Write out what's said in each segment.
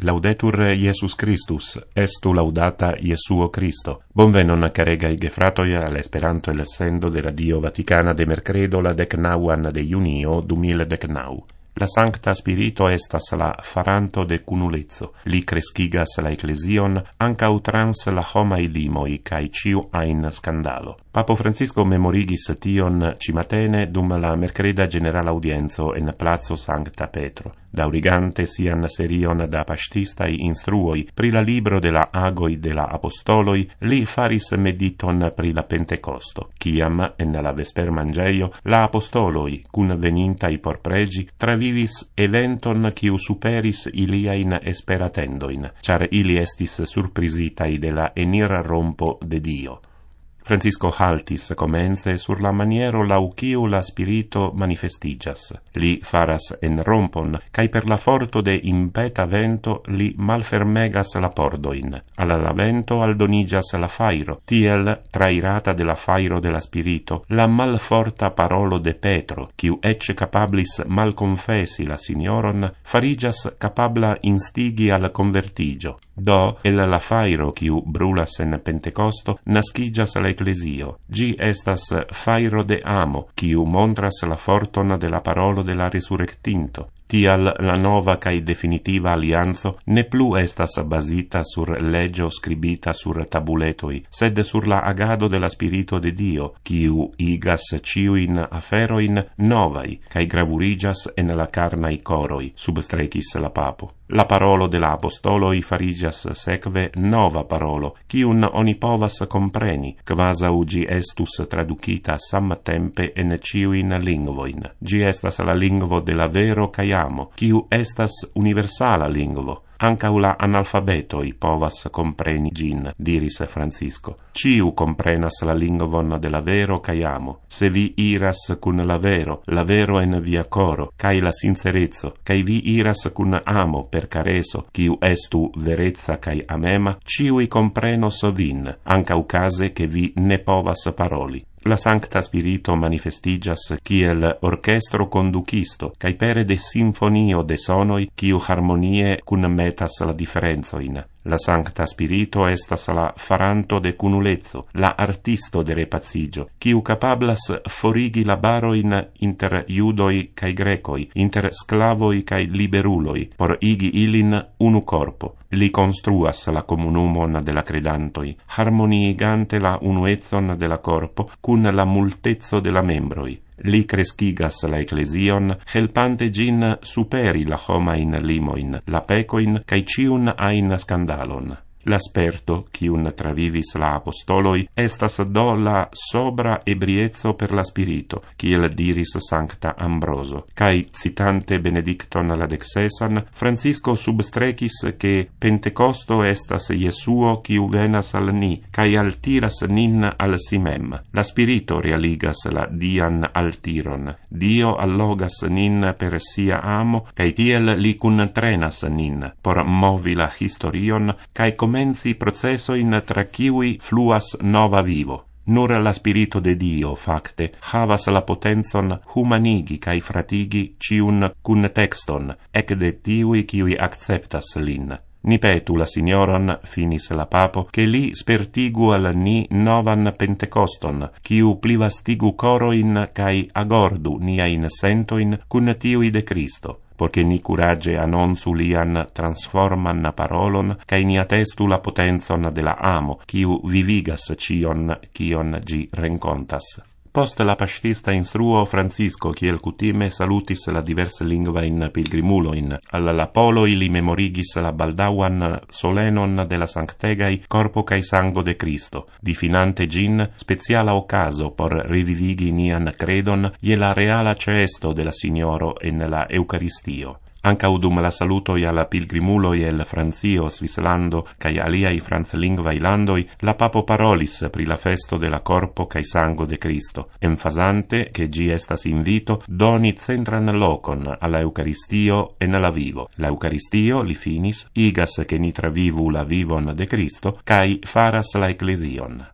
Laudetur Iesus Christus, estu laudata Iesuo Christo. Bonvenon caregai gefratoia all'Esperanto el sendo de Radio Vaticana de mercredo la 19 de junio 2019. La Sancta Spirito estas la faranto de cunulezzo, li crescigas la Ecclesion, ancau trans la homai limoi, cae ciu ein scandalo. Papo Francisco memorigis tion cimatene dum la mercreda general audienzo en Plazo Sancta Petro, daurigante sian serion da pastistai instruoi pri la libro de la agoi de la apostoloi, li faris mediton pri la Pentecosto, ciam en la vesper mangeio la apostoloi, cun venintai por pregi, travivis eventon quiu superis iliain esperatendoin, char ili estis surprisitai de la enir rompo de Dio. Francisco haltis comence sur la maniero lauciu la spirito manifestigas. Li faras en rompon, cae per la forto de impeta vento li malfermegas la pordoin. Alla la vento aldonigas la fairo, tiel, trairata de la fairo de la spirito, la malforta parolo de Petro, quiu ecce capablis malconfesi la signoron, farigas capabla instigi al convertigio. Do, el la fairo quiu brulas en Pentecosto, nascigas la Ecclesio. Gi estas fairo de amo, quiu montras la forton de la parolo de la resurrectinto. Tial la nova cae definitiva allianzo ne plu estas basita sur legio scribita sur tabuletoi, sed sur la agado de la Spirito de Dio, quiu igas ciuin aferoin novai, cae gravurigas en la carnai coroi, substrecis la papo. La parolo de la apostoloi farigas sekve nova parolo, quiun oni povas compreni, quasau gi estus traducita samtempe en ciuin lingvoin. Gi estas la lingvo de la vero cae amo, quiu estas universala lingvo. Ancau la analfabetoi povas compreni gin, diris Francisco. Ciu comprenas la lingvon de la vero cae amo. Se vi iras cun la vero en via coro, cae la sincerezzo, cae vi iras cun amo per careso, quiu estu verezza cae amema, ciui comprenos vin, ancau case che vi ne povas paroli. La Sancta Spirito manifestigas kiel orchestro conducisto, cae pere de sinfonio de sonoi, quiu harmonie cun metas la differenzoin. La Sancta Spirito estas la faranto de cunulezzo, la artisto de repacigio, quiu capablas forigi la baroin inter judoi cae grecoi, inter sclavoi cae liberuloi, por igi ilin unu corpo. Li construas la comunumon de la credantoi, harmoniigante la unuezzon de la corpo cun la multezzo de la membroi. Li crescigas la Ecclesion, helpante gin superi la homain limoin, la pecoin, cae ciun ain scandalon. L'asperto, quiun travivis la apostoloi, estas do la sobra ebriezzo per la spirito, kiel diris Sancta Ambroso. Cae, citante Benedicton la XVI, Francisco substrecis che Pentecosto estas Iesuo quiu venas al ni, cae altiras nin al si mem. La spirito realigas la dian altiron. Dio allogas nin per sia amo, cae tiel li cuntrenas nin, por movi la historion, cae comenzi processoin tra kiui fluas nova vivo. Nur la Spirito de Dio, facte, havas la potenzon humanigi cae fratigi ciun cun texton, ec de tiui kiui acceptas lin. Ni petu la Signoron, finis la papo, che li spertigu al ni novan Pentecoston, quiu plivastigu coroin cae agordu niain sentoin cun tiui de Cristo, porque ni curage annonsu lian transforman parolon, cae ni attestu la potenzon de la amo, quiu vivigas cion gi rencontas. Post la pastista instruo Francisco, kiel cutime, salutis la diverse lingvain pilgrimuloin. Alla la poloi li memorigis la baldauan solenon de la sanctegai corpo cae sango de Cristo, difinante gin speciala ocaso por revivigi nian credon je la reala ceesto de la Signoro en la Eucaristio. Ancau dum la salutoi alla pilgrimuloi el Francio, Svislando, cae aliai franzlingvai landoi, la papo parolis pri la festo de la corpo cae sango de Cristo, enfasante che gi estas invito doni centran locon alla Eucaristio en la vivo. La Eucaristio, li finis, igas che ni travivu la vivon de Cristo, cae faras la Ecclesion.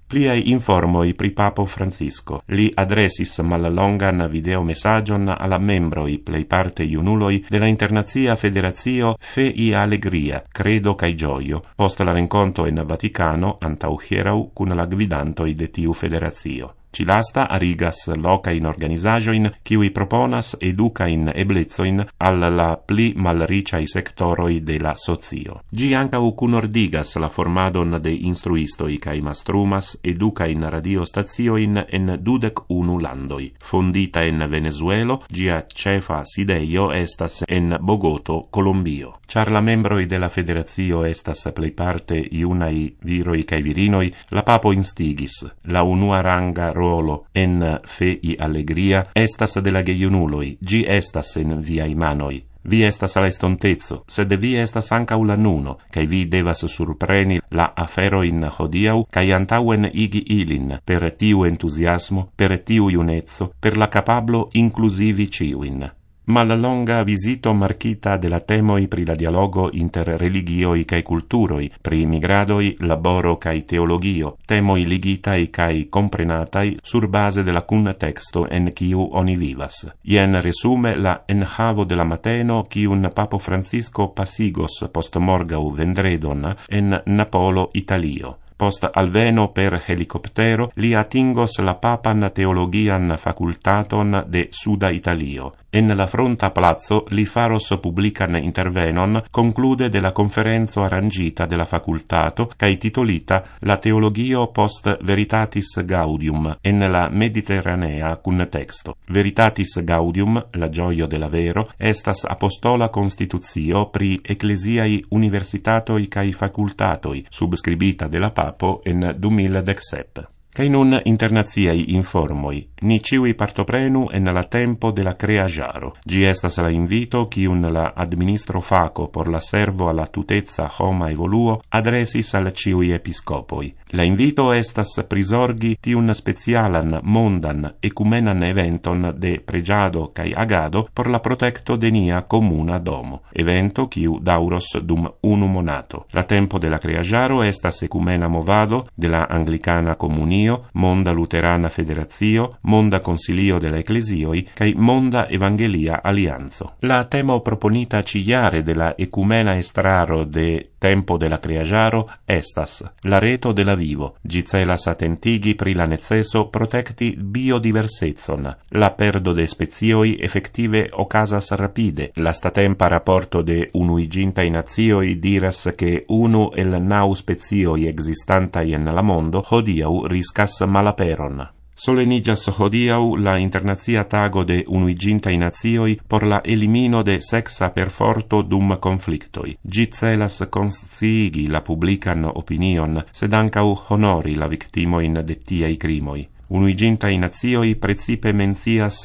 Pliaj informoj pri papo Francisco. Li adresis mallongan videomessagion alla membroi plejparte junuloj de la Internacia Federacio Fe y Alegria, Credo kaj Gioio, post la renkonto en Vaticano antaŭ hieraŭ kun la gvidantoj de tiu federacio. Ci lasta arigas locain organizajoin kiui proponas educain eblezoin al la pli malriciai sectoroi de la socio. Gi ancau cunordigas la formadon de instruistoi cae mastrumas educain radiostazioin en 21 landoi. Fondita en Venezuelo, gia cefa sideio estas en Bogoto, Colombio. Char la membroi de la federazio estas plejparte iunai viroi cae virinoi, la papo instigis la unua ranga rolo en Fe y Alegria estas de la gejunuloi, gi estas en viai manoi. Vi estas la estontezo, sed vi estas ankaŭ la nuno, kaj vi devas surpreni la aferoin hodiaŭ kaj antaŭen igi ilin per tiu entuziasmo, per tiu juneco, per la kapablo inkluzivi ĉiujn. Mallonga visito markita de la temoi pri la dialogo inter religioi cae culturoi, pri migradoi, laboro cae teologio, temoi ligitai cae comprenatai sur base de la cun texto en kiu oni vivas. Ien resume la enhavo de la mateno kiun papo Francisco pasigos post morgau vendredon en Napolo, Italio. Post alveno per helicoptero li atingos la papan teologian facultaton de Suda Italio. En la fronta plazo li faros publican intervenon conclude de la conferenzo arrangita de la facultato cae titolita La teologio post Veritatis Gaudium en la Mediterranea cun texto. Veritatis Gaudium, la gioio de la vero, estas apostola constitutio pri ecclesiai universitatoi cae facultatoi, subscribita de la papo en 2017. Kai nun internaziai informoi, ni ciui partoprenu en la tempo de la creagiaro. Gi estas la invito kiun la administro faco por la servo alla tutezza homa evoluo adresis al ciui episcopoi. La invito estas prisorgi tiun specialan mondan ecumenan eventon de pregiado kai agado por la protecto de nia comuna domo. Evento kiu dauros dum 1 monato. La tempo de la creagiaro estas ecumena movado de la Anglicana Comunio, Monda Luterana Federazio, Monda Consilio de la Ecclesioi, cae Monda Evangelia Alianzo. La temo proponita ciare de la ecumena estraro de tempo de la creagiaro estas la reto de la vivo, gi celas attentigi pri la neceso protecti biodiversezon. La perdo de spezioi effective ocasas rapide. La statempa rapporto de Unuigintaj Nacioj diras che unu el 9 spezioi existantai en la mondo hodiaŭ riscas malaperon. Solenigas hodiaŭ la internacia tago de Unuigintaj Nacioj por la elimino de sexa perforto dum konfliktoj. Gi celas konsciigi la publikan opinion, sed ankaŭ honori la viktimojn de tiaj krimoj. Unuigintaj Nacioj precipe mencias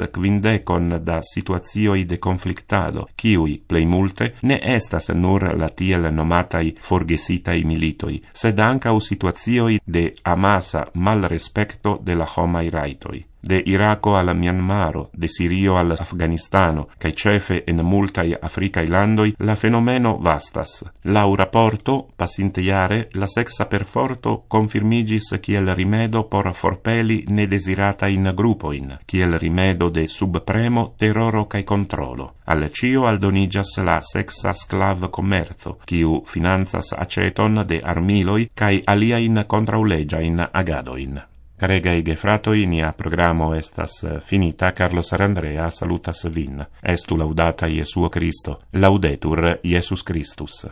50 da situacioj de konfliktado, kiuj plej multe ne estas nur la tiel nomataj forgesitaj militoj, sed ankaŭ situacioj de amasa malrespekto de la homaj rajtoj. De Irako al Myanmaro, de Sirio al Afganistano, cae cefe en multaj africaj landoj, la fenomeno vastas. Laŭ raporto, pasintejare, la sexa perforto confirmigis kiel rimedo por forpeli nedesiratajn grupojn, kiel rimedo de subpremo, terroro cae controlo. Al cio aldonigas la sexa sclav commerzo, kiu financas aceton de armiloj cae aliajn kontraŭleĝajn agadoin. Caregai gefratoi, nia programo estas finita. Carlos Arandrea salutas vin. Estu laudata Jesuo Cristo. Laudetur Jesus Christus.